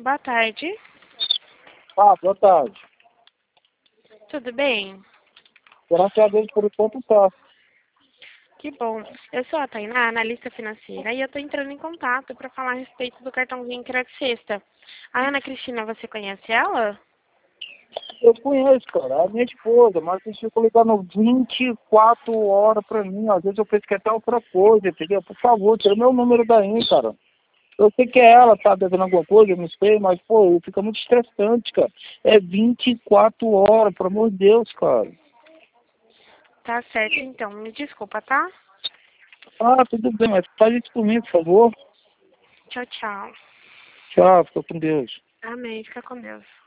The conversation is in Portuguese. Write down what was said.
Boa tarde. Boa tarde. Tudo bem? Graças a Deus, por enquanto tá. Que bom. Eu sou a Tainá, analista financeira, e eu estou entrando em contato para falar a respeito do cartãozinho que era de sexta. A Ana Cristina, você conhece ela? Eu conheço, cara, é a minha esposa, mas vocês ficam ligando 24 horas pra mim. Às vezes eu penso que é até outra coisa, entendeu? Por favor, tira o meu número daí, cara. Eu sei que é ela, tá devendo alguma coisa, eu não sei, mas, pô, fica muito estressante, cara. É 24 horas, pelo amor de Deus, cara. Tá certo, então. Me desculpa, tá? Tudo bem, mas faz isso por mim, por favor. Tchau, tchau. Tchau, fica com Deus. Amém. Fica com Deus.